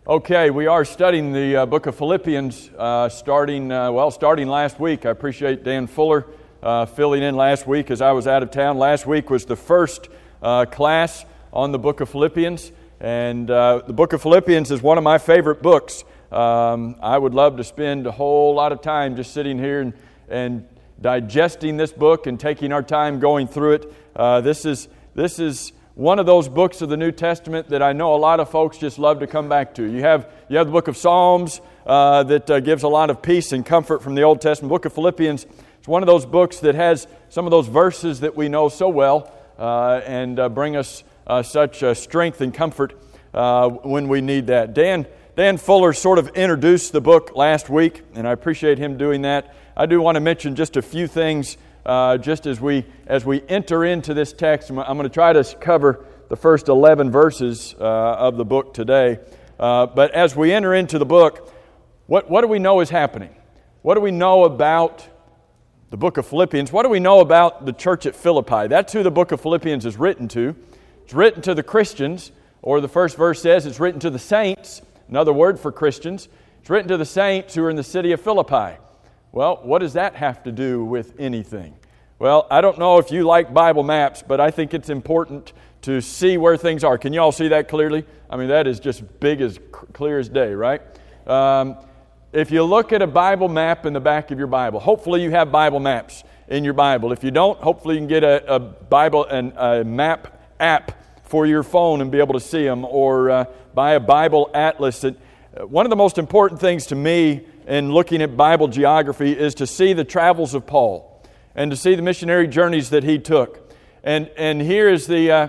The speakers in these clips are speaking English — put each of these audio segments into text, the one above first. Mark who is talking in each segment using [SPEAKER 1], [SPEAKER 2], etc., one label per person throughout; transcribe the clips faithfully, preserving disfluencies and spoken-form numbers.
[SPEAKER 1] Okay, we are studying the uh, book of Philippians uh, starting, uh, well, starting last week. I appreciate Dan Fuller uh, filling in last week as I was out of town. Last week was the first uh, class on the book of Philippians, and uh, the book of Philippians is one of my favorite books. Um, I would love to spend a whole lot of time just sitting here and, and digesting this book and taking our time going through it. Uh, this is this is one of those books of the New Testament that I know a lot of folks just love to come back to. You have you have the book of Psalms uh, that uh, gives a lot of peace and comfort from the Old Testament. The book of Philippians is one of those books that has some of those verses that we know so well uh, and uh, bring us uh, such uh, strength and comfort uh, when we need that. Dan Dan Fuller sort of introduced the book last week, and I appreciate him doing that. I do want to mention just a few things Uh, just as we as we enter into this text. I'm going to try to cover the first eleven verses uh, of the book today. Uh, but as we enter into the book, what, what do we know is happening? What do we know about the book of Philippians? What do we know about the church at Philippi? That's who the book of Philippians is written to. It's written to the Christians, or the first verse says it's written to the saints, another word for Christians. It's written to the saints who are in the city of Philippi. Well, what does that have to do with anything? Well, I don't know if you like Bible maps, but I think it's important to see where things are. Can you all see that clearly? I mean, that is just big as clear as day, right? Um, if you look at a Bible map in the back of your Bible, hopefully you have Bible maps in your Bible. If you don't, hopefully you can get a, a Bible and a map app for your phone and be able to see them, or uh, buy a Bible atlas. That, uh, one of the most important things to me in looking at Bible geography is to see the travels of Paul and to see the missionary journeys that he took. And and here is the uh,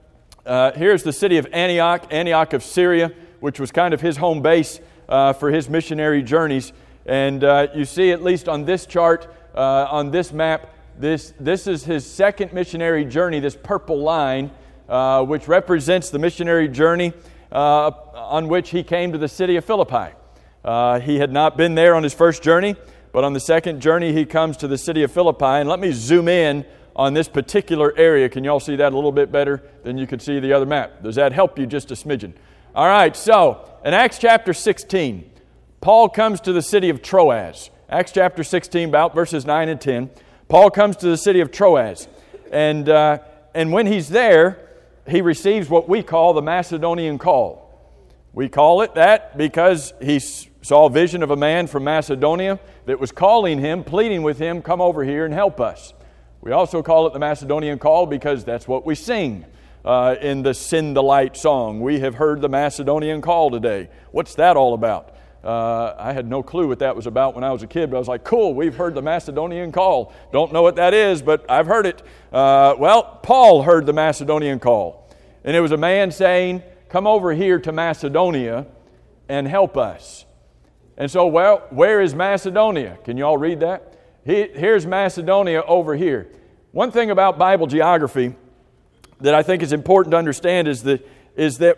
[SPEAKER 1] uh, here's the city of Antioch, Antioch of Syria, which was kind of his home base uh, for his missionary journeys. And uh, you see, at least on this chart, uh, on this map, this this is his second missionary journey. This purple line, uh, which represents the missionary journey uh, on which he came to the city of Philippi. Uh, he had not been there on his first journey, but on the second journey he comes to the city of Philippi. And let me zoom in on this particular area. Can you all see that a little bit better than you can see the other map? Does that help you just a smidgen? All right, so in Acts chapter sixteen, Paul comes to the city of Troas. Acts chapter sixteen, about verses nine and ten. Paul comes to the city of Troas. And, uh, and when he's there, he receives what we call the Macedonian call. We call it that because he's saw a vision of a man from Macedonia that was calling him, pleading with him, come over here and help us. We also call it the Macedonian call because that's what we sing uh, in the Send the Light song. We have heard the Macedonian call today. What's that all about? Uh, I had no clue what that was about when I was a kid, but I was like, cool, we've heard the Macedonian call. Don't know what that is, but I've heard it. Uh, well, Paul heard the Macedonian call. And it was a man saying, come over here to Macedonia and help us. And so, well, where is Macedonia? Can you all read that? He, here's Macedonia over here. One thing about Bible geography that I think is important to understand is that is that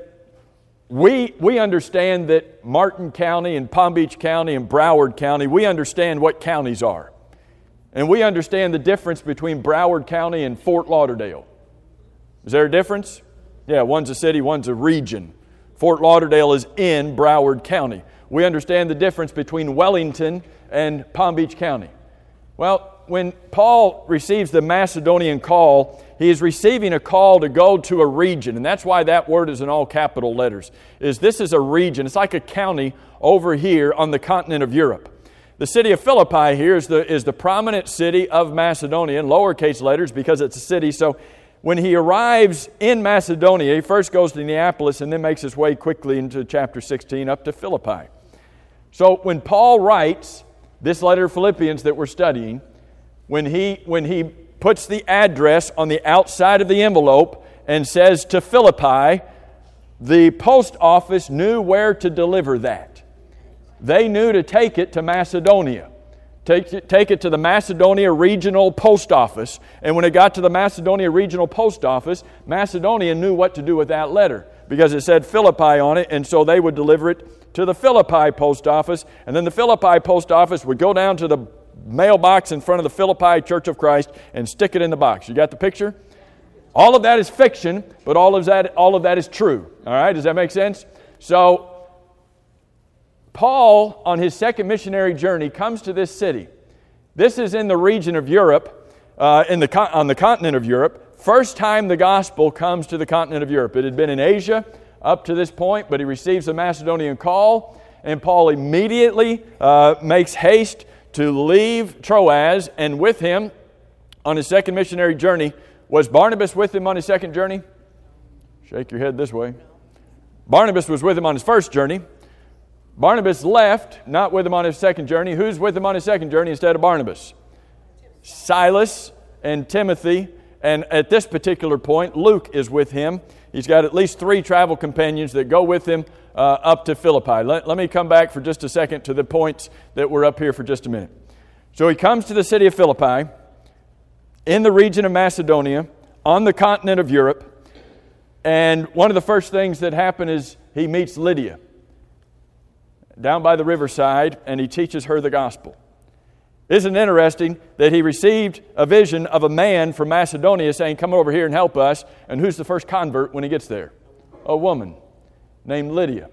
[SPEAKER 1] we we understand that Martin County and Palm Beach County and Broward County, we understand what counties are. And we understand the difference between Broward County and Fort Lauderdale. Is there a difference? Yeah, one's a city, one's a region. Fort Lauderdale is in Broward County. We understand the difference between Wellington and Palm Beach County. Well, when Paul receives the Macedonian call, he is receiving a call to go to a region. And that's why that word is in all capital letters. Is this is a region. It's like a county over here on the continent of Europe. The city of Philippi here is the, is the prominent city of Macedonia in lowercase letters because it's a city. So when he arrives in Macedonia, he first goes to Neapolis and then makes his way quickly into chapter sixteen up to Philippi. So when Paul writes this letter of Philippians that we're studying, when he when he puts the address on the outside of the envelope and says to Philippi, the post office knew where to deliver that. They knew to take it to Macedonia. Take it, take it to the Macedonia Regional Post Office. And when it got to the Macedonia Regional Post Office, Macedonia knew what to do with that letter because it said Philippi on it, and so they would deliver it to the Philippi Post Office. And then the Philippi Post Office would go down to the mailbox in front of the Philippi Church of Christ and stick it in the box. You got the picture? All of that is fiction, but all of that, all of that is true. All right, does that make sense? So Paul, on his second missionary journey, comes to this city. This is in the region of Europe, uh, in the on the continent of Europe. First time the gospel comes to the continent of Europe. It had been in Asia up to this point, but he receives a Macedonian call, and Paul immediately uh, makes haste to leave Troas, and with him on his second missionary journey, was Barnabas with him on his second journey? Shake your head this way. Barnabas was with him on his first journey. Barnabas left, not with him on his second journey. Who's with him on his second journey instead of Barnabas? Silas and Timothy. And at this particular point, Luke is with him. He's got at least three travel companions that go with him uh, up to Philippi. Let, let me come back for just a second to the points that were up here for just a minute. So he comes to the city of Philippi in the region of Macedonia on the continent of Europe. And one of the first things that happen is he meets Lydia down by the riverside, and he teaches her the gospel. Isn't it interesting that he received a vision of a man from Macedonia saying, come over here and help us, and who's the first convert when he gets there? A woman named Lydia.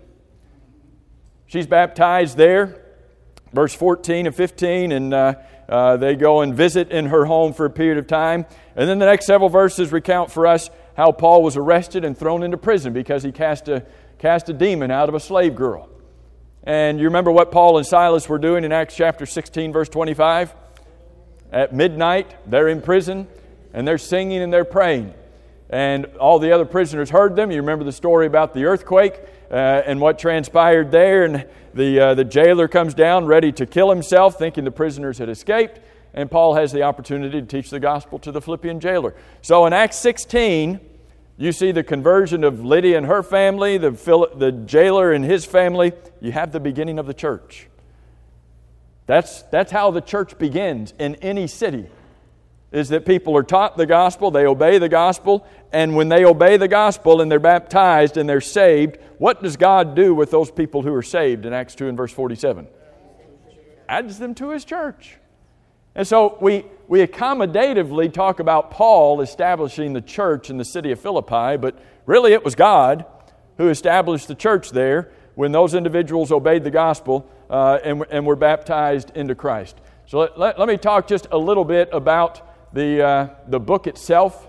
[SPEAKER 1] She's baptized there, verse fourteen and fifteen, and uh, uh, they go and visit in her home for a period of time. And then the next several verses recount for us how Paul was arrested and thrown into prison because he cast a, cast a demon out of a slave girl. And you remember what Paul and Silas were doing in Acts chapter sixteen, verse twenty-five? At midnight, they're in prison, and they're singing and they're praying. And all the other prisoners heard them. You remember the story about the earthquake uh, and what transpired there. And the, uh, the jailer comes down ready to kill himself, thinking the prisoners had escaped. And Paul has the opportunity to teach the gospel to the Philippian jailer. So in Acts sixteen, you see the conversion of Lydia and her family, the, the jailer and his family. You have the beginning of the church. That's, that's how the church begins in any city, is that people are taught the gospel, they obey the gospel, and when they obey the gospel and they're baptized and they're saved, what does God do with those people who are saved in Acts two and verse forty-seven? Adds them to His church. And so we, we accommodatively talk about Paul establishing the church in the city of Philippi, but really it was God who established the church there when those individuals obeyed the gospel uh, and, and were baptized into Christ. So let, let, let me talk just a little bit about the, uh, the book itself.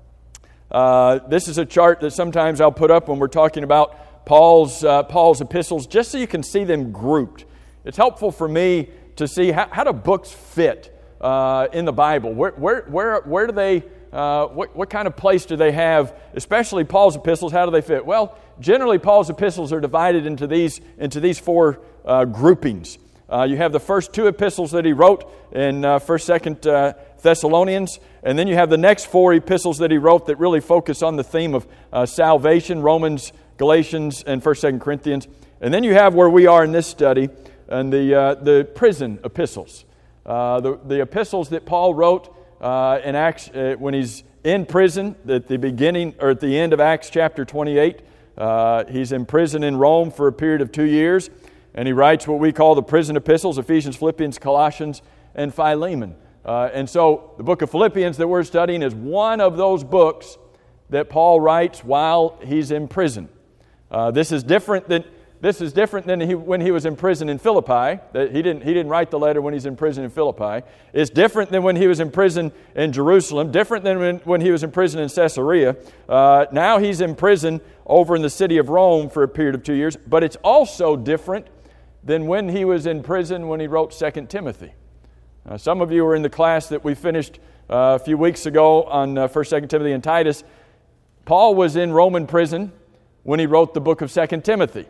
[SPEAKER 1] Uh, this is a chart that sometimes I'll put up when we're talking about Paul's, uh, Paul's epistles, just so you can see them grouped. It's helpful for me to see how, how do books fit uh, in the Bible. Where where where where do they? Uh, what what kind of place do they have? Especially Paul's epistles. How do they fit? Well, generally Paul's epistles are divided into these into these four uh, groupings. Uh, you have the first two epistles that he wrote in uh, First, Second uh, Thessalonians, and then you have the next four epistles that he wrote that really focus on the theme of uh, salvation: Romans, Galatians, and First, Second Corinthians. And then you have where we are in this study. And the uh, the prison epistles, uh, the the epistles that Paul wrote uh, in Acts uh, when he's in prison at the beginning or at the end of Acts chapter twenty-eight. Uh, he's in prison in Rome for a period of two years, and he writes what we call the prison epistles: Ephesians, Philippians, Colossians, and Philemon. Uh, and so the book of Philippians that we're studying is one of those books that Paul writes while he's in prison. Uh, this is different than. This is different than he, when he was in prison in Philippi. That he didn't, he didn't write the letter when he's in prison in Philippi. It's different than when he was in prison in Jerusalem. Different than when, when he was in prison in Caesarea. Uh, now he's in prison over in the city of Rome for a period of two years. But it's also different than when he was in prison when he wrote Second Timothy. Uh, some of you were in the class that we finished uh, a few weeks ago on uh, First, Second Timothy, and Titus. Paul was in Roman prison when he wrote the book of Second Timothy.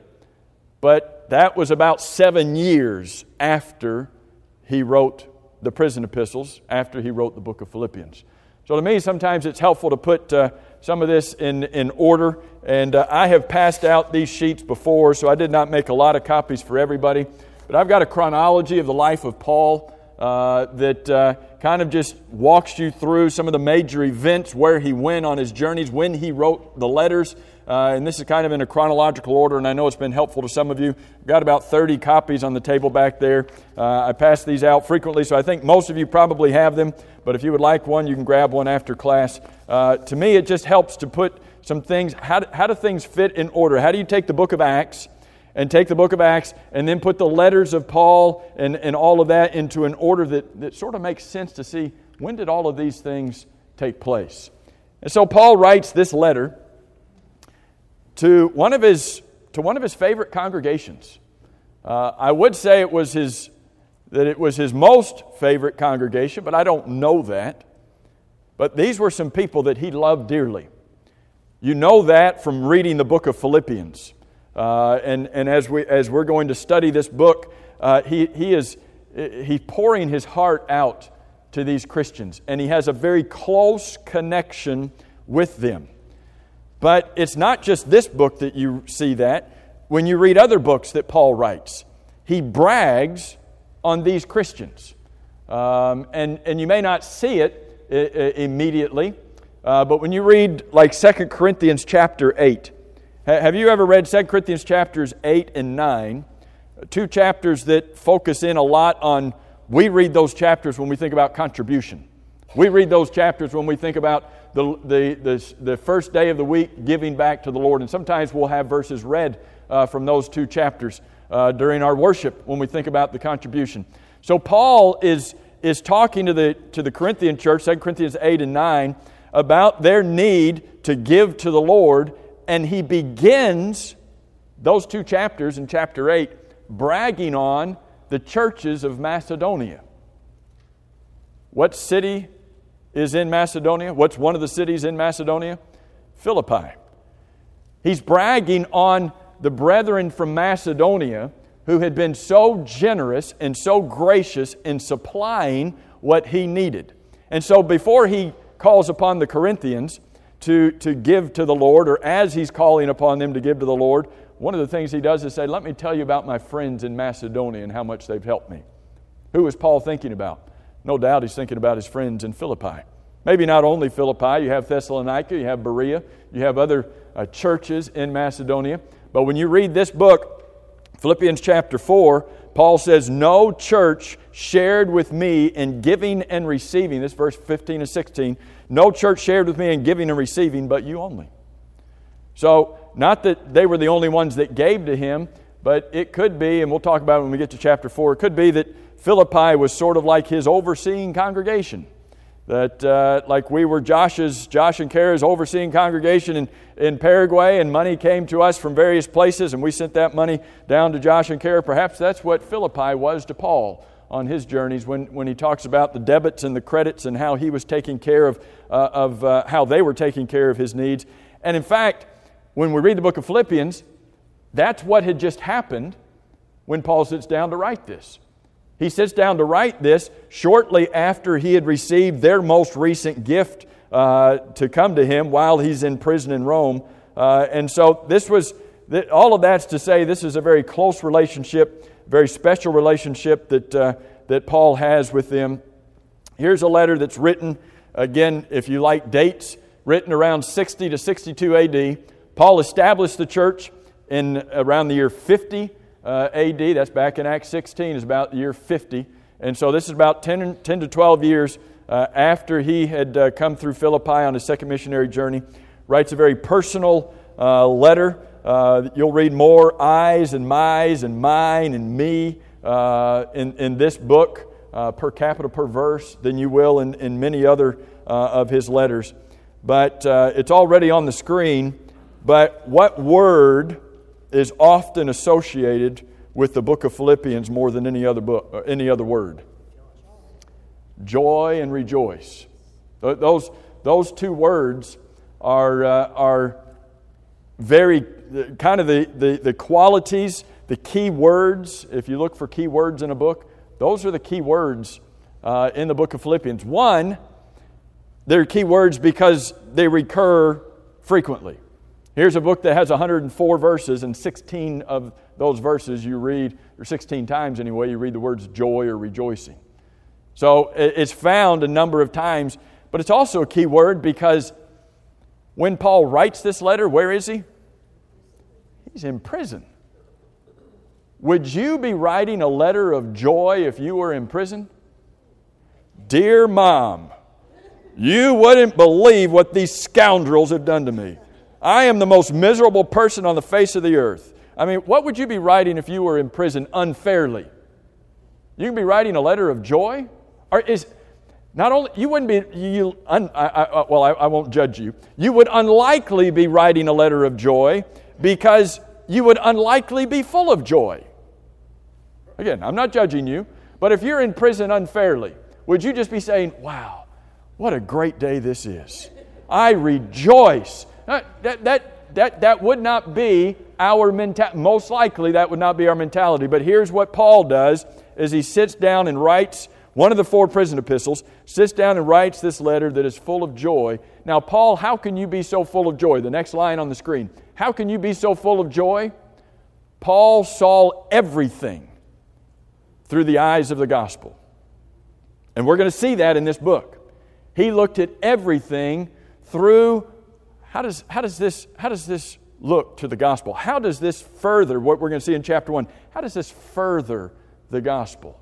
[SPEAKER 1] But that was about seven years after he wrote the prison epistles, after he wrote the book of Philippians. So to me, sometimes it's helpful to put uh, some of this in, in order. And uh, I have passed out these sheets before, so I did not make a lot of copies for everybody. But I've got a chronology of the life of Paul uh, that uh, kind of just walks you through some of the major events, where he went on his journeys, when he wrote the letters. Uh, and this is kind of in a chronological order, and I know it's been helpful to some of you. I've got about thirty copies on the table back there. Uh, I pass these out frequently, so I think most of you probably have them. But if you would like one, you can grab one after class. Uh, to me, it just helps to put some things, how do, how do things fit in order? How do you take the book of Acts and take the book of Acts and then put the letters of Paul and, and all of that into an order that, that sort of makes sense to see when did all of these things take place. And so Paul writes this letter to one of his to one of his favorite congregations. Uh, I would say it was his that it was his most favorite congregation, but I don't know that. But these were some people that he loved dearly. You know that from reading the book of Philippians. Uh, and and as we as we're going to study this book, uh, he he is he's pouring his heart out to these Christians, and he has a very close connection with them. But it's not just this book that you see that. When you read other books that Paul writes, he brags on these Christians. Um, and, and you may not see it I- I immediately, uh, but when you read like Second Corinthians chapter eight, ha- have you ever read Second Corinthians chapters eight and nine? Two chapters that focus in a lot on, we read those chapters when we think about contribution. We read those chapters when we think about the, the, the, the first day of the week giving back to the Lord. And sometimes we'll have verses read uh, from those two chapters uh, during our worship when we think about the contribution. So Paul is, is talking to the, to the Corinthian church, Second Corinthians eight and nine, about their need to give to the Lord. And he begins those two chapters in chapter eight bragging on the churches of Macedonia. What city is in Macedonia? What's one of the cities in Macedonia? Philippi. He's bragging on the brethren from Macedonia who had been so generous and so gracious in supplying what he needed. And so before he calls upon the Corinthians to, to give to the Lord, or as he's calling upon them to give to the Lord, one of the things he does is say, let me tell you about my friends in Macedonia and how much they've helped me. Who is Paul thinking about? No doubt he's thinking about his friends in Philippi. Maybe not only Philippi, you have Thessalonica, you have Berea, you have other uh, churches in Macedonia. But when you read this book, Philippians chapter four, Paul says, no church shared with me in giving and receiving. This verse fifteen and sixteen. No church shared with me in giving and receiving, but you only. So, not that they were the only ones that gave to him, but it could be, and we'll talk about it when we get to chapter four, it could be that Philippi was sort of like his overseeing congregation. That uh, like we were Josh's, Josh and Kara's overseeing congregation in, in Paraguay, and money came to us from various places, and we sent that money down to Josh and Kara. Perhaps that's what Philippi was to Paul on his journeys when, when he talks about the debits and the credits and how he was taking care of, uh, of uh, how they were taking care of his needs. And in fact, when we read the book of Philippians, that's what had just happened when Paul sits down to write this. He sits down to write this shortly after he had received their most recent gift uh, to come to him while he's in prison in Rome. Uh, and so this was, all of that's to say this is a very close relationship, very special relationship that, uh, that Paul has with them. Here's a letter that's written, again, if you like dates, written around sixty to sixty-two A D. Paul established the church in around the year fifty uh, A D. That's back in Acts sixteen, is about the year fifty. And so this is about ten, ten to twelve years uh, after he had uh, come through Philippi on his second missionary journey. Writes a very personal uh, letter. Uh, you'll read more I's and my's and mine and me uh, in, in this book uh, per capita per verse than you will in, in many other uh, of his letters. But uh, it's already on the screen. But what word is often associated with the book of Philippians more than any other book, or any other word? Joy and rejoice. Those, those two words are, uh, are very kind of the, the, the qualities, the key words. If you look for key words in a book, those are the key words uh, in the book of Philippians. One, they're key words because they recur frequently. Here's a book that has one hundred four verses, and sixteen of those verses you read, or sixteen times anyway, you read the words joy or rejoicing. So it's found a number of times, but it's also a key word because when Paul writes this letter, where is he? He's in prison. Would you be writing a letter of joy if you were in prison? Dear Mom, you wouldn't believe what these scoundrels have done to me. I am the most miserable person on the face of the earth. I mean, what would you be writing if you were in prison unfairly? You can be writing a letter of joy? Or is not only, you wouldn't be, you, un, I, I, well, I, I won't judge you. You would unlikely be writing a letter of joy because you would unlikely be full of joy. Again, I'm not judging you, but if you're in prison unfairly, would you just be saying, wow, what a great day this is. I rejoice. That, that, that, that, that would not be our mentality. Most likely that would not be our mentality. But here's what Paul does, is he sits down and writes one of the four prison epistles, sits down and writes this letter that is full of joy. Now, Paul, how can you be so full of joy? The next line on the screen. How can you be so full of joy? Paul saw everything through the eyes of the gospel. And we're going to see that in this book. He looked at everything through, how does, how does this, how does this look to the gospel? How does this further, what we're going to see in chapter one, how does this further the gospel?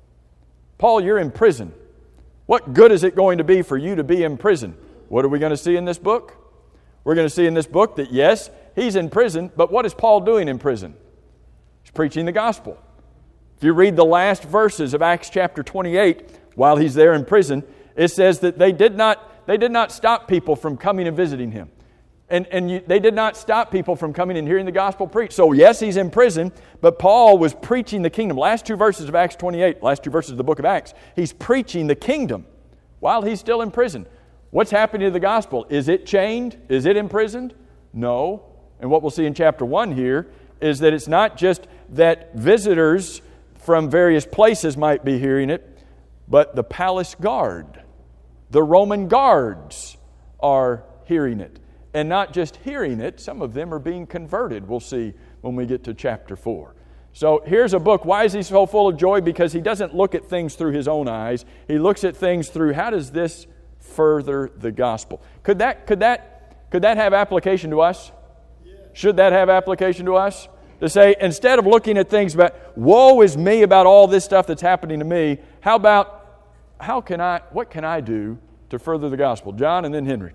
[SPEAKER 1] Paul, you're in prison. What good is it going to be for you to be in prison? What are we going to see in this book? We're going to see in this book that yes, he's in prison, but what is Paul doing in prison? He's preaching the gospel. If you read the last verses of Acts chapter twenty-eight, while he's there in prison, it says that they did not, they did not stop people from coming and visiting him. And, and you, they did not stop people from coming and hearing the gospel preached. So yes, he's in prison, but Paul was preaching the kingdom. Last two verses of Acts twenty-eight, last two verses of the book of Acts, he's preaching the kingdom while he's still in prison. What's happening to the gospel? Is it chained? Is it imprisoned? No. And what we'll see in chapter one here is that it's not just that visitors from various places might be hearing it, but the palace guard, the Roman guards are hearing it. And not just hearing it, some of them are being converted. We'll see when we get to chapter four. So here's a book. Why is he so full of joy? Because he doesn't look at things through his own eyes. He looks at things through, how does this further the gospel? Could that, could that, could that have application to us? Yeah. Should that have application to us? To say, instead of looking at things about, woe is me about all this stuff that's happening to me, how about, how can I, what can I do to further the gospel? John and then Henry.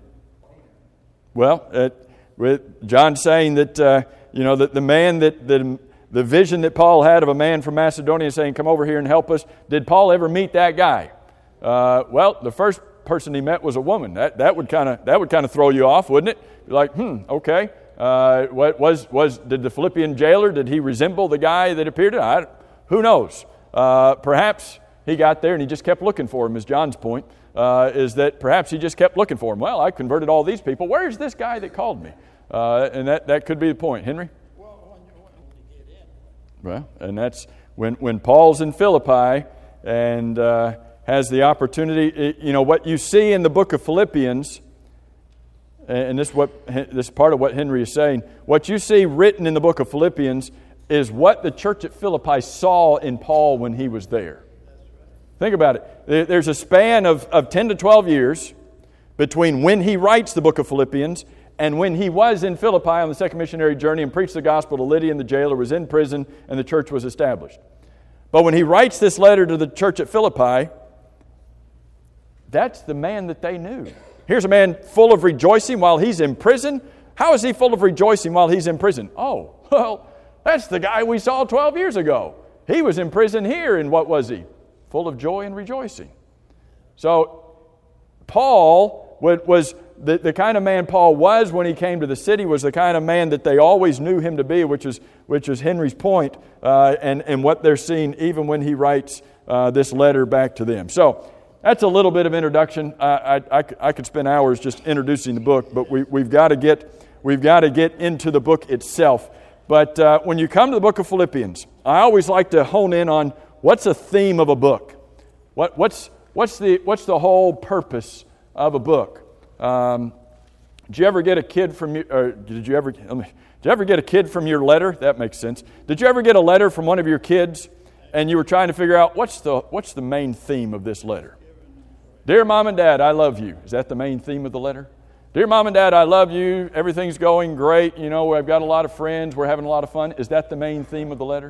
[SPEAKER 1] Well, uh, with John saying that, uh, you know, that the man that, the, the vision that Paul had of a man from Macedonia saying, come over here and help us, did Paul ever meet that guy? Uh, well, the first person he met was a woman. That that would kind of that would kind of throw you off, wouldn't it? You're like, hmm, okay. Uh, what was was did the Philippian jailer, did he resemble the guy that appeared to? I, who knows? Uh, perhaps he got there and he just kept looking for him, is John's point. Uh, is that perhaps he just kept looking for him. Well, I converted all these people. Where's this guy that called me? Uh, and that, that could be the point. Henry?
[SPEAKER 2] Well, when you, when you get in.
[SPEAKER 1] Well, and that's when, when Paul's in Philippi and uh, has the opportunity. It, you know, what you see in the book of Philippians, and this, what, this is part of what Henry is saying, what you see written in the book of Philippians is what the church at Philippi saw in Paul when he was there. Think about it. There's a span of, of ten to twelve years between when he writes the book of Philippians and when he was in Philippi on the second missionary journey and preached the gospel to Lydia and the jailer, was in prison, and the church was established. But when he writes this letter to the church at Philippi, that's the man that they knew. Here's a man full of rejoicing while he's in prison. How is he full of rejoicing while he's in prison? Oh, well, that's the guy we saw twelve years ago. He was in prison here, and what was he? Full of joy and rejoicing. So Paul was the, the kind of man Paul was when he came to the city, was the kind of man that they always knew him to be, which is which is Henry's point, uh, and, and what they're seeing even when he writes uh, this letter back to them. So that's a little bit of introduction. I, I, I could spend hours just introducing the book, but we, we've got to get we've got to get into the book itself. But uh, when you come to the book of Philippians, I always like to hone in on what's a theme of a book. What, what's what's the what's the whole purpose of a book? Um, did you ever get a kid from your? Or did you ever? Did you ever get a kid from your letter? That makes sense. Did you ever get a letter from one of your kids, and you were trying to figure out what's the what's the main theme of this letter? Dear Mom and Dad, I love you. Is that the main theme of the letter? Dear Mom and Dad, I love you. Everything's going great. You know, I've got a lot of friends. We're having a lot of fun. Is that the main theme of the letter?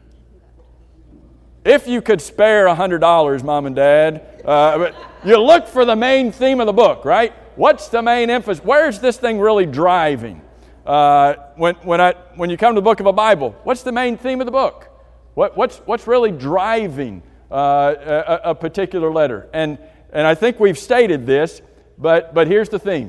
[SPEAKER 1] If you could spare one hundred dollars, Mom and Dad, uh, but you look for the main theme of the book, right? What's the main emphasis? Where's this thing really driving? Uh, when, when, I, when you come to the book of a Bible, what's the main theme of the book? What, what's, what's really driving uh, a, a particular letter? And, and I think we've stated this, but, but here's the theme.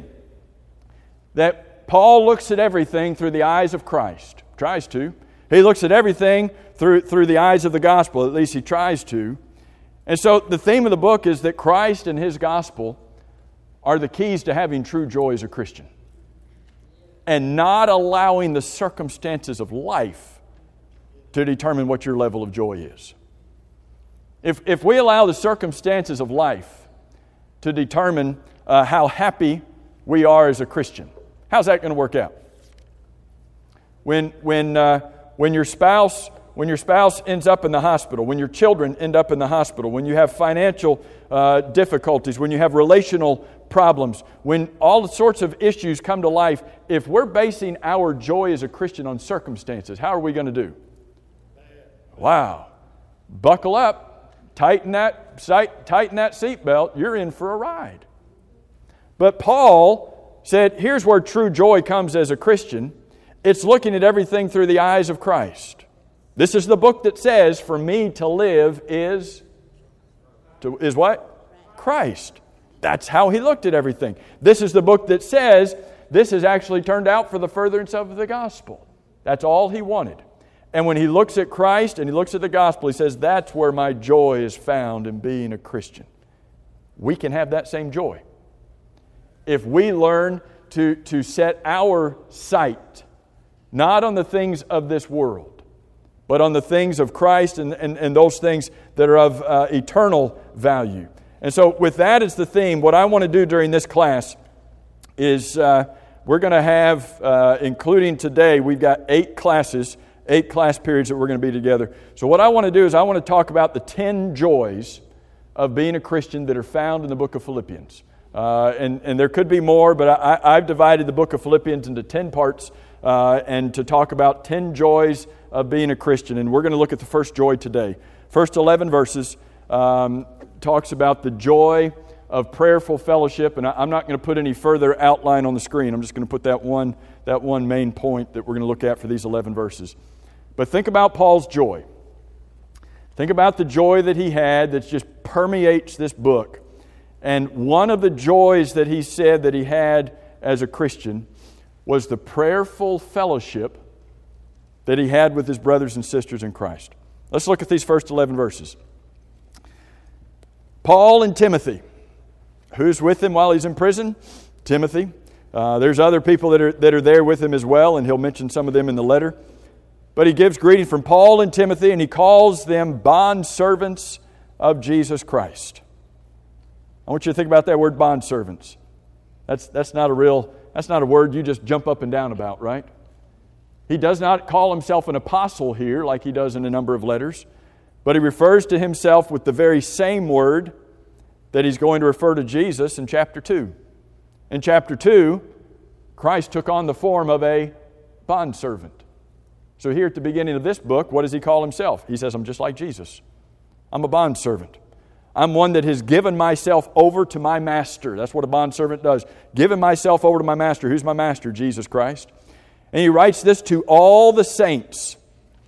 [SPEAKER 1] That Paul looks at everything through the eyes of Christ. Tries to. He looks at everything through, through the eyes of the gospel. At least he tries to. And so the theme of the book is that Christ and His gospel are the keys to having true joy as a Christian. And not allowing the circumstances of life to determine what your level of joy is. If, if we allow the circumstances of life to determine uh, how happy we are as a Christian, how's that going to work out? When, when, uh, when your spouse When your spouse ends up in the hospital, when your children end up in the hospital, when you have financial uh, difficulties, when you have relational problems, when all sorts of issues come to life, if we're basing our joy as a Christian on circumstances, how are we going to do? Wow. Buckle up. Tighten that, tighten that seatbelt. You're in for a ride. But Paul said, here's where true joy comes as a Christian. It's looking at everything through the eyes of Christ. This is the book that says, for me to live is, to, is what? Christ. That's how he looked at everything. This is the book that says, this has actually turned out for the furtherance of the gospel. That's all he wanted. And when he looks at Christ and he looks at the gospel, he says, that's where my joy is found in being a Christian. We can have that same joy. If we learn to, to set our sight, not on the things of this world, but on the things of Christ and, and, and those things that are of uh, eternal value. And so with that as the theme, what I want to do during this class is uh, we're going to have, uh, including today, we've got eight classes, eight class periods that we're going to be together. So what I want to do is I want to talk about the ten joys of being a Christian that are found in the book of Philippians. Uh, and, and there could be more, but I, I've divided the book of Philippians into ten parts uh, and to talk about ten joys of being a Christian. And we're going to look at the first joy today. First eleven verses um, talks about the joy of prayerful fellowship. And I, I'm not going to put any further outline on the screen. I'm just going to put that one, that one main point that we're going to look at for these eleven verses. But think about Paul's joy. Think about the joy that he had that just permeates this book. And one of the joys that he said that he had as a Christian was the prayerful fellowship that he had with his brothers and sisters in Christ. Let's look at these first eleven verses. Paul and Timothy. Who's with him while he's in prison? Timothy. Uh, there's other people that are, that are there with him as well, and he'll mention some of them in the letter. But he gives greeting from Paul and Timothy, and he calls them bondservants of Jesus Christ. I want you to think about that word, bondservants. That's, that's not a real, that's not a word you just jump up and down about, right? He does not call himself an apostle here like he does in a number of letters, but he refers to himself with the very same word that he's going to refer to Jesus in chapter two. In chapter two, Christ took on the form of a bondservant. So here at the beginning of this book, what does he call himself? He says, I'm just like Jesus. I'm a bondservant. I'm one that has given myself over to my master. That's what a bondservant does. Given myself over to my master. Who's my master? Jesus Christ. And he writes this to all the saints.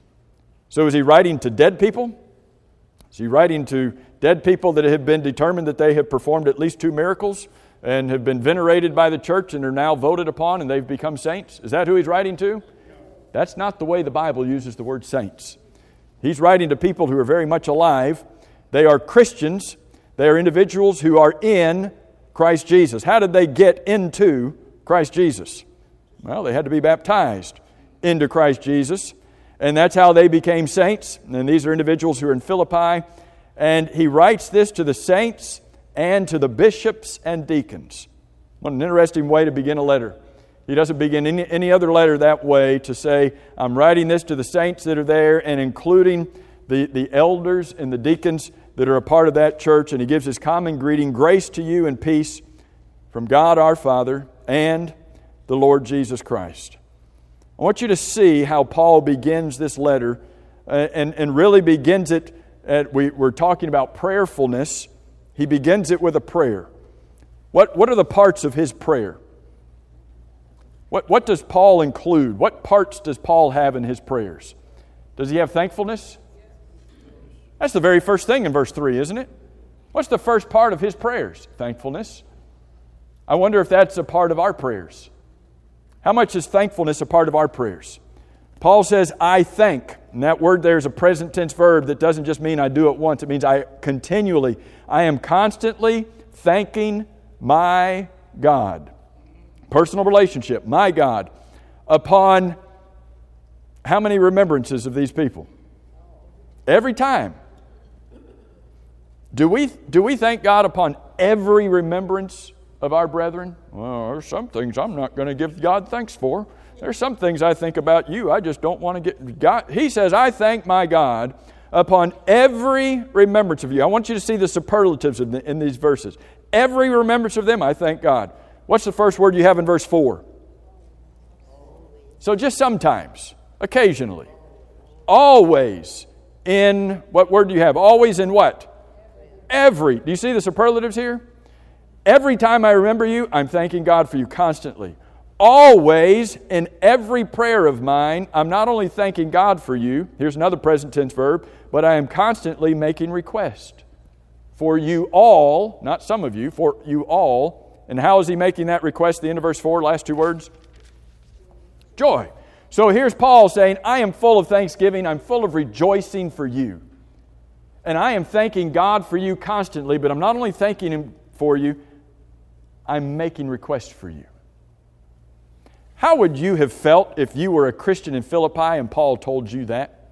[SPEAKER 1] So is he writing to dead people? Is he writing to dead people that have been determined that they have performed at least two miracles and have been venerated by the church and are now voted upon and they've become saints? Is that who he's writing to? That's not the way the Bible uses the word saints. He's writing to people who are very much alive. They are Christians. They are individuals who are in Christ Jesus. How did they get into Christ Jesus? Well, they had to be baptized into Christ Jesus. And that's how they became saints. And these are individuals who are in Philippi. And he writes this to the saints and to the bishops and deacons. What an interesting way to begin a letter. He doesn't begin any, any other letter that way to say, I'm writing this to the saints that are there and including the, the elders and the deacons that are a part of that church. And he gives his common greeting, grace to you and peace from God our Father and the Lord Jesus Christ. I want you to see how Paul begins this letter uh, and, and really begins it, at, we, we're talking about prayerfulness. He begins it with a prayer. What, what are the parts of his prayer? What, what does Paul include? What parts does Paul have in his prayers? Does he have thankfulness? That's the very first thing in verse three, isn't it? What's the first part of his prayers? Thankfulness. I wonder if that's a part of our prayers. How much is thankfulness a part of our prayers? Paul says, I thank. And that word there is a present tense verb that doesn't just mean I do it once. It means I continually, I am constantly thanking my God. Personal relationship, my God, upon how many remembrances of these people? Every time. Do we, do we thank God upon every remembrance of our brethren? Well, there's some things I'm not going to give God thanks for. There's some things I think about you I just don't want to get God. He says, I thank my God upon every remembrance of you. I want you to see the superlatives in, the, in these verses. Every remembrance of them, I thank God. What's the first word you have in verse four? So just sometimes, occasionally, always in, what word do you have? Always in what? Every. Do you see the superlatives here? Every time I remember you, I'm thanking God for you constantly. Always, in every prayer of mine, I'm not only thanking God for you, here's another present tense verb, but I am constantly making request for you all, not some of you, for you all. And how is he making that request? The end of verse four, last two words. Joy. So here's Paul saying, I am full of thanksgiving, I'm full of rejoicing for you. And I am thanking God for you constantly, but I'm not only thanking Him for you, I'm making requests for you. How would you have felt if you were a Christian in Philippi and Paul told you that?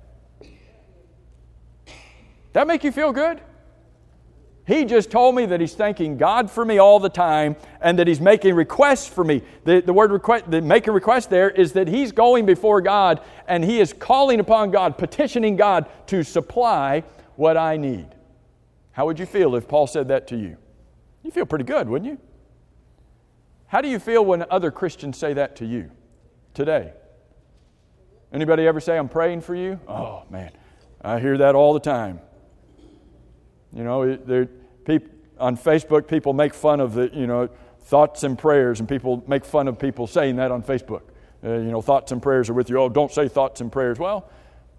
[SPEAKER 1] That make you feel good? He just told me that he's thanking God for me all the time and that he's making requests for me. The, the word request, the making request there is that he's going before God and he is calling upon God, petitioning God to supply what I need. How would you feel if Paul said that to you? You feel pretty good, wouldn't you? How do you feel when other Christians say that to you today? Anybody ever say, I'm praying for you? Oh, man, I hear that all the time. You know, there, people, on Facebook, people make fun of the, you know, thoughts and prayers, and people make fun of people saying that on Facebook. Uh, you know, thoughts and prayers are with you. Oh, don't say thoughts and prayers. Well,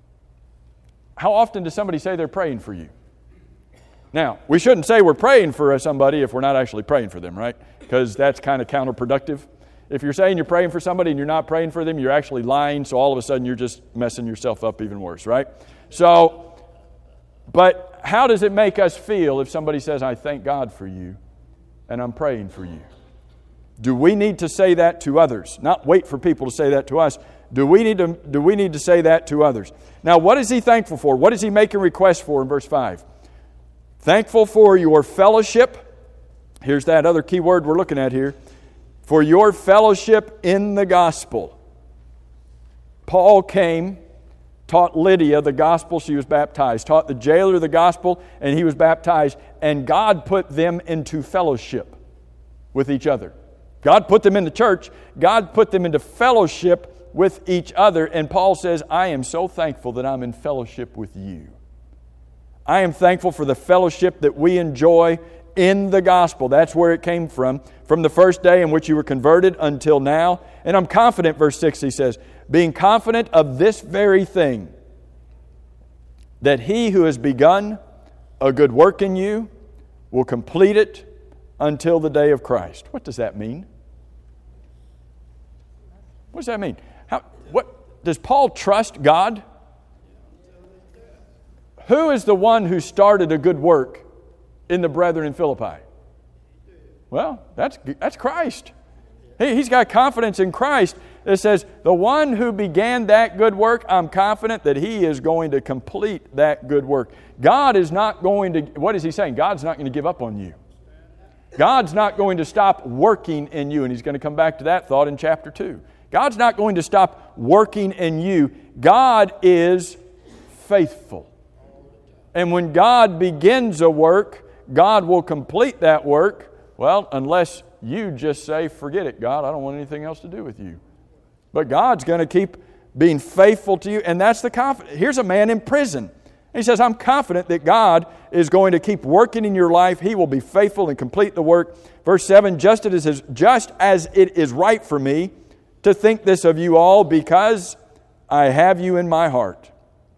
[SPEAKER 1] how often does somebody say they're praying for you? Now, we shouldn't say we're praying for somebody if we're not actually praying for them, right? Because that's kind of counterproductive. If you're saying you're praying for somebody and you're not praying for them, you're actually lying, so all of a sudden you're just messing yourself up even worse, right? So, but how does it make us feel if somebody says, I thank God for you and I'm praying for you? Do we need to say that to others? Not wait for people to say that to us. Do we need to, do we need to say that to others? Now, what is he thankful for? What is he making request for in verse five? Thankful for your fellowship. Here's that other key word we're looking at here. For your fellowship in the gospel. Paul came, taught Lydia the gospel, she was baptized. Taught the jailer the gospel, and he was baptized. And God put them into fellowship with each other. God put them in the church. God put them into fellowship with each other. And Paul says, I am so thankful that I'm in fellowship with you. I am thankful for the fellowship that we enjoy in the gospel. That's where it came from, from the first day in which you were converted until now. And I'm confident, verse six, he says, being confident of this very thing, that he who has begun a good work in you will complete it until the day of Christ. What does that mean? What does that mean? How, what, does Paul trust God? Who is the one who started a good work in the brethren in Philippi? Well, that's, that's Christ. He, he's got confidence in Christ that says, the one who began that good work, I'm confident that he is going to complete that good work. God is not going to, what is he saying? God's not going to give up on you. God's not going to stop working in you. And he's going to come back to that thought in chapter two. God's not going to stop working in you. God is faithful. And when God begins a work, God will complete that work. Well, unless you just say, forget it, God, I don't want anything else to do with you. But God's going to keep being faithful to you. And that's the confidence. Here's a man in prison. He says, I'm confident that God is going to keep working in your life. He will be faithful and complete the work. Verse seven, just as it is, just as it is right for me to think this of you all, because I have you in my heart.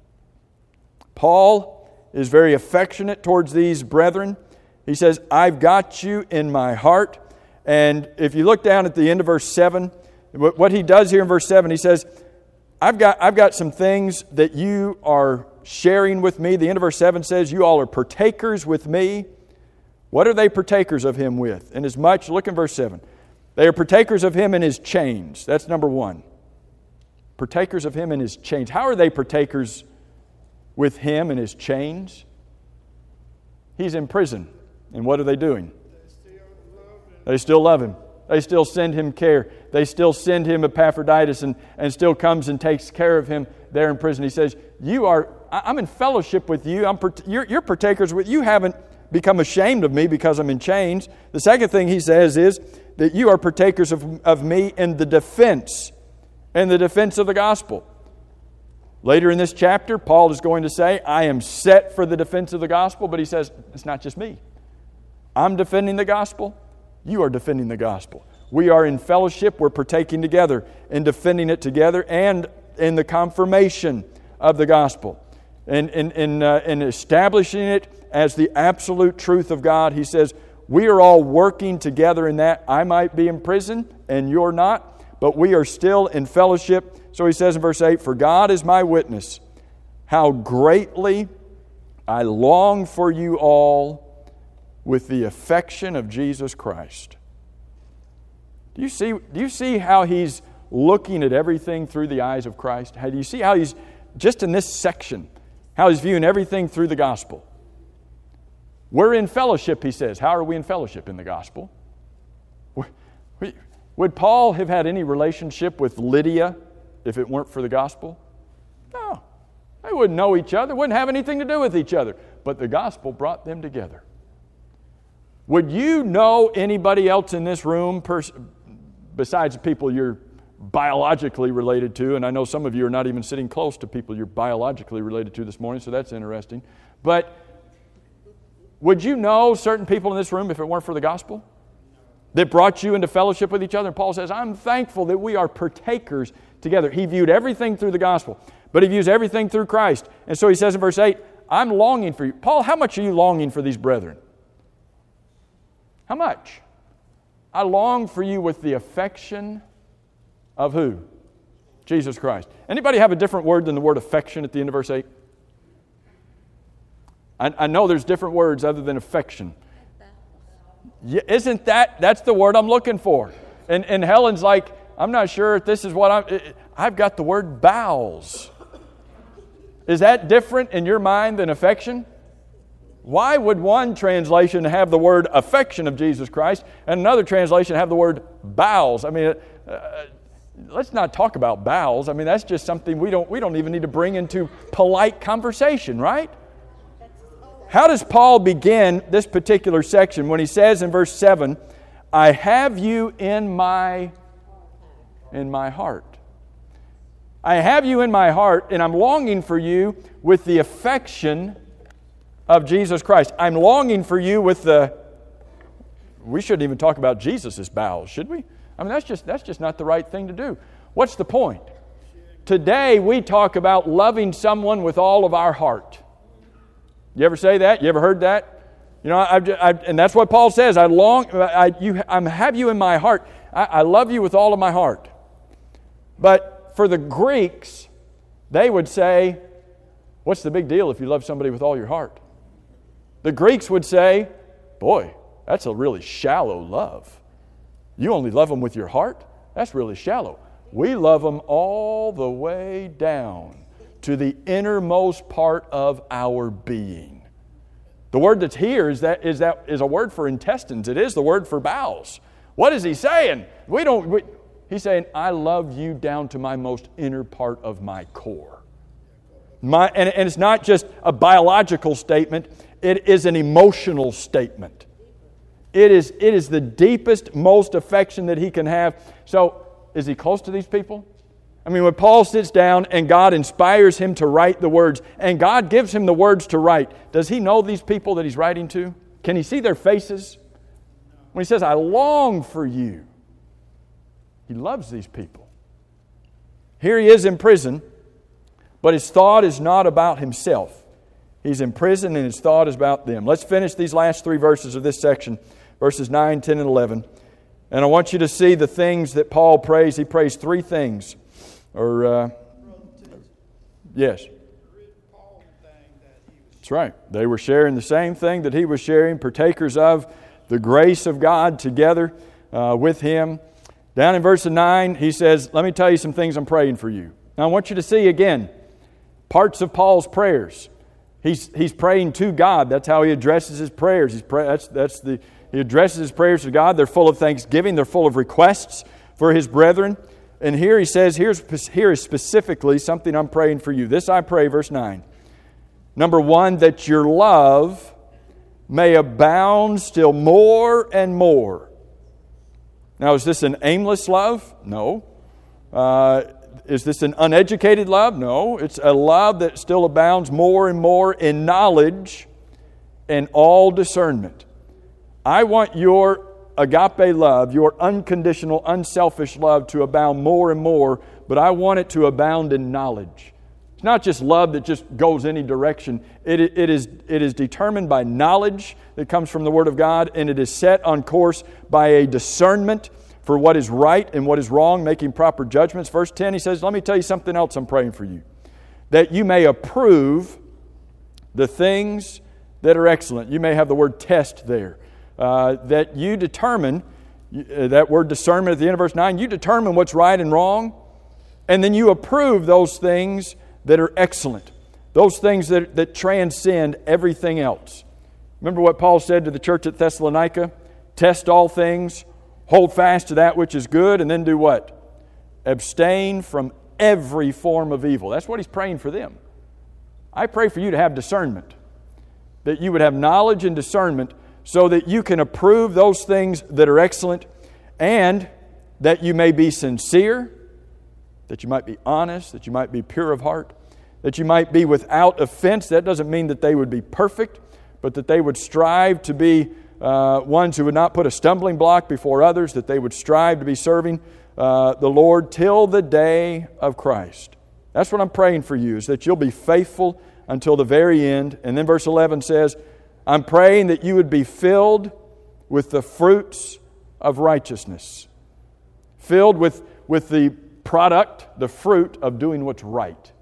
[SPEAKER 1] Paul is very affectionate towards these brethren. He says, I've got you in my heart. And if you look down at the end of verse seven, what he does here in verse seven, he says, I've got, I've got some things that you are sharing with me. The end of verse seven says, you all are partakers with me. What are they partakers of him with? Inasmuch, look in verse seven. They are partakers of him in his chains. That's number one. Partakers of him in his chains. How are they partakers with him in his chains? He's in prison. And what are they doing? They still love him. They still send him care. They still send him Epaphroditus and, and still comes and takes care of him there in prison. He says, you are, I'm in fellowship with you. I'm, you're, you're partakers with, you haven't become ashamed of me because I'm in chains. The second thing he says is that you are partakers of, of me in the defense, in the defense of the gospel. Later in this chapter, Paul is going to say, I am set for the defense of the gospel, but he says, it's not just me. I'm defending the gospel. You are defending the gospel. We are in fellowship. We're partaking together in defending it together and in the confirmation of the gospel. And in, in, uh, in establishing it as the absolute truth of God, he says, we are all working together in that. I might be in prison and you're not, but we are still in fellowship. So he says in verse eight, for God is my witness, how greatly I long for you all with the affection of Jesus Christ. Do you see, do you see how he's looking at everything through the eyes of Christ? How do you see how he's, just in this section, how he's viewing everything through the gospel? We're in fellowship, he says. How are we in fellowship in the gospel? Would Paul have had any relationship with Lydia if it weren't for the gospel? No. They wouldn't know each other, wouldn't have anything to do with each other. But the gospel brought them together. Would you know anybody else in this room pers- besides the people you're biologically related to? And I know some of you are not even sitting close to people you're biologically related to this morning, so that's interesting. But would you know certain people in this room if it weren't for the gospel? That brought you into fellowship with each other? And Paul says, I'm thankful that we are partakers together. He viewed everything through the gospel, but he views everything through Christ. And so he says in verse eight, I'm longing for you. Paul, how much are you longing for these brethren? How much? I long for you with the affection of who? Jesus Christ. Anybody have a different word than the word affection at the end of verse eight? I, I know there's different words other than affection. Yeah, isn't that, that's the word I'm looking for. And, and Helen's like, I'm not sure if this is what I'm, I've got the word bowels. Is that different in your mind than affection? Why would one translation have the word affection of Jesus Christ and another translation have the word bowels? I mean, uh, let's not talk about bowels. I mean, that's just something we don't we don't even need to bring into polite conversation, right? How does Paul begin this particular section when he says in verse seven, I have you in my in my heart. I have you in my heart, and I'm longing for you with the affection of Jesus Christ. I'm longing for you with the... We shouldn't even talk about Jesus' bowels, should we? I mean, that's just that's just not the right thing to do. What's the point? Today, we talk about loving someone with all of our heart. You ever say that? You ever heard that? You know, I've, I've, and that's what Paul says. I long, I you, I have you in my heart. I, I love you with all of my heart. But for the Greeks, they would say, what's the big deal if you love somebody with all your heart? The Greeks would say, boy, that's a really shallow love. You only love them with your heart? That's really shallow. We love them all the way down to the innermost part of our being. The word that's here is that is that is a word for intestines. It is the word for bowels. What is he saying? We don't. We, he's saying, I love you down to my most inner part of my core. My and, and it's not just a biological statement. It is an emotional statement. It is it is the deepest, most affection that he can have. So, is he close to these people? I mean, when Paul sits down and God inspires him to write the words, and God gives him the words to write, does he know these people that he's writing to? Can he see their faces? When he says, I long for you, he loves these people. Here he is in prison, but his thought is not about himself. He's in prison and his thought is about them. Let's finish these last three verses of this section, verses nine, ten, and eleven. And I want you to see the things that Paul prays. He prays three things. Or, uh, yes. That's right. They were sharing the same thing that he was sharing, partakers of the grace of God together uh, with him. Down in verse nine, he says, let me tell you some things I'm praying for you. Now I want you to see again, parts of Paul's prayers. He's he's praying to God. That's how he addresses his prayers. He's pray, that's that's the he addresses his prayers to God. They're full of thanksgiving. They're full of requests for his brethren. And here he says, here's here is specifically something I'm praying for you. This I pray, verse nine. Number one, that your love may abound still more and more. Now, is this an aimless love? No. Uh, is this an uneducated love? No. It's a love that still abounds more and more in knowledge and all discernment. I want your agape love, your unconditional, unselfish love to abound more and more, but I want it to abound in knowledge. It's not just love that just goes any direction. It, it, is, it is determined by knowledge that comes from the Word of God, and it is set on course by a discernment for what is right and what is wrong, making proper judgments. Verse ten, he says, let me tell you something else I'm praying for you. That you may approve the things that are excellent. You may have the word test there. Uh, that you determine, uh, that word discernment at the end of verse nine, you determine what's right and wrong, and then you approve those things that are excellent. Those things that, that transcend everything else. Remember what Paul said to the church at Thessalonica? Test all things, hold fast to that which is good, and then do what? Abstain from every form of evil. That's what he's praying for them. I pray for you to have discernment. That you would have knowledge and discernment so that you can approve those things that are excellent, and that you may be sincere, that you might be honest, that you might be pure of heart, that you might be without offense. That doesn't mean that they would be perfect, but that they would strive to be uh, ones who would not put a stumbling block before others, that they would strive to be serving uh, the Lord till the day of Christ. That's what I'm praying for you, is that you'll be faithful until the very end. And then verse eleven says, I'm praying that you would be filled with the fruits of righteousness. Filled with, with the product, the fruit of doing what's right.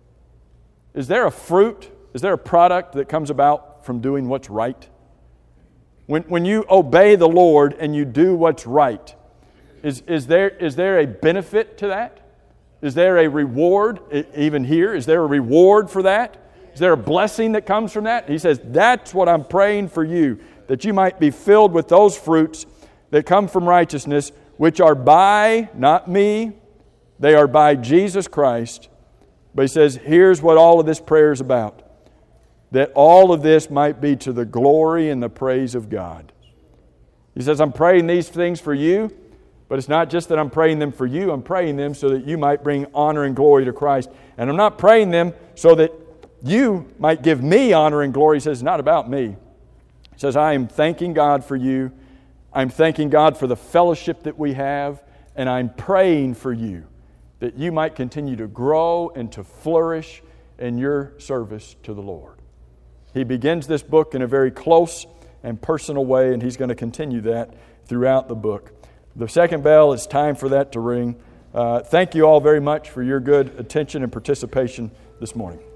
[SPEAKER 1] Is there a fruit, is there a product that comes about from doing what's right? When, when you obey the Lord and you do what's right, is, is, there, is there a benefit to that? Is there a reward, even here? Is there a reward for that? Is there a blessing that comes from that? He says, that's what I'm praying for you, that you might be filled with those fruits that come from righteousness, which are by, not me, they are by Jesus Christ. But he says, here's what all of this prayer is about. That all of this might be to the glory and the praise of God. He says, I'm praying these things for you, but it's not just that I'm praying them for you. I'm praying them so that you might bring honor and glory to Christ. And I'm not praying them so that you might give me honor and glory. He says, it's not about me. He says, I am thanking God for you. I'm thanking God for the fellowship that we have. And I'm praying for you that you might continue to grow and to flourish in your service to the Lord. He begins this book in a very close and personal way, and he's going to continue that throughout the book. The second bell, it's time for that to ring. Uh, thank you all very much for your good attention and participation this morning.